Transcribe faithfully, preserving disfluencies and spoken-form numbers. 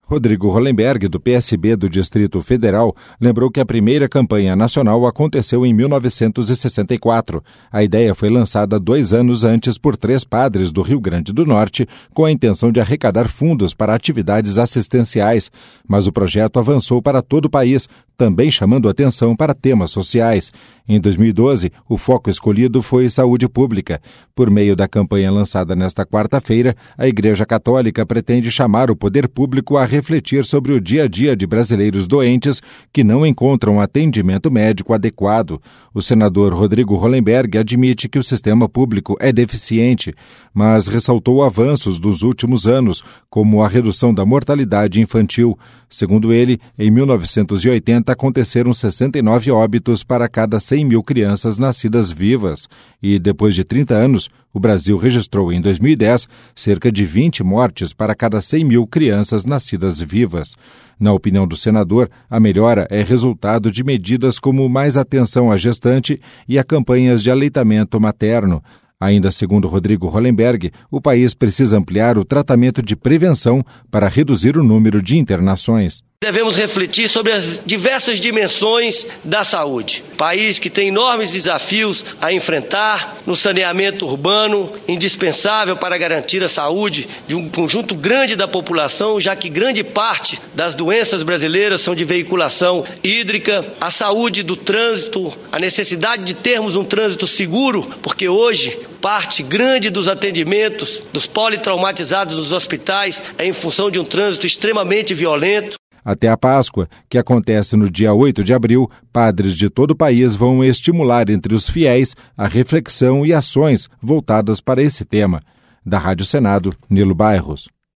Rodrigo Hollenberg, do P S B do Distrito Federal, lembrou que a primeira campanha nacional aconteceu em mil novecentos e sessenta e quatro. A ideia foi lançada dois anos antes por três padres do Rio Grande do Norte, com a intenção de arrecadar fundos para atividades assistenciais, mas o projeto avançou para todo o país, também chamando atenção para temas sociais. Em dois mil e doze, o foco escolhido foi saúde pública. Por meio da campanha lançada nesta quarta-feira, a Igreja Católica pretende chamar o poder público a refletir sobre o dia a dia de brasileiros doentes que não encontram atendimento médico adequado. O senador Rodrigo Hollenberg admite que o sistema público é deficiente, mas ressaltou avanços dos últimos anos, como a redução da mortalidade infantil. Segundo ele, em mil novecentos e oitenta aconteceram sessenta e nove óbitos para cada cem mil crianças nascidas vivas e, depois de trinta anos, o Brasil registrou em dois mil e dez cerca de vinte mortes para cada cem mil crianças nascidas vivas. Na opinião do senador, a melhora é resultado de medidas como mais atenção à gestante e a campanhas de aleitamento materno. Ainda segundo Rodrigo Hollenberg, o país precisa ampliar o tratamento de prevenção para reduzir o número de internações. Devemos refletir sobre as diversas dimensões da saúde. País que tem enormes desafios a enfrentar no saneamento urbano, indispensável para garantir a saúde de um conjunto grande da população, já que grande parte das doenças brasileiras são de veiculação hídrica, a saúde do trânsito, a necessidade de termos um trânsito seguro, porque hoje parte grande dos atendimentos dos politraumatizados nos hospitais é em função de um trânsito extremamente violento. Até a Páscoa, que acontece no dia oito de abril, padres de todo o país vão estimular entre os fiéis a reflexão e ações voltadas para esse tema. Da Rádio Senado, Nilo Bairros.